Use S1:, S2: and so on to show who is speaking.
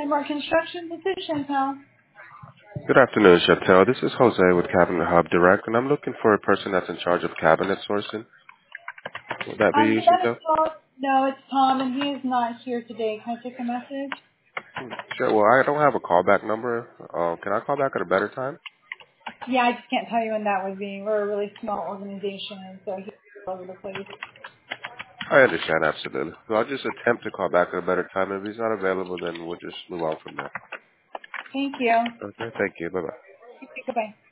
S1: Landmark Construction, this is Chantal.
S2: Good afternoon, Chantel. This is Jose with Cabinet Hub Direct, and I'm looking for a person that's in charge of cabinet sourcing. Would that be you,
S1: That is
S2: Chantel?
S1: Tom. No, it's Tom, and he is not here today. Can I take a message?
S2: Sure. Well, I don't have a callback number. Can I call back at a better time?
S1: Yeah, I just can't tell you when that would be. We're a really small organization, and so he's all over the place.
S2: I understand, absolutely. So I'll just attempt to call back at a better time. If he's not available, then we'll just move on from there.
S1: Thank you.
S2: Okay. Thank you. Bye-bye.
S1: Goodbye.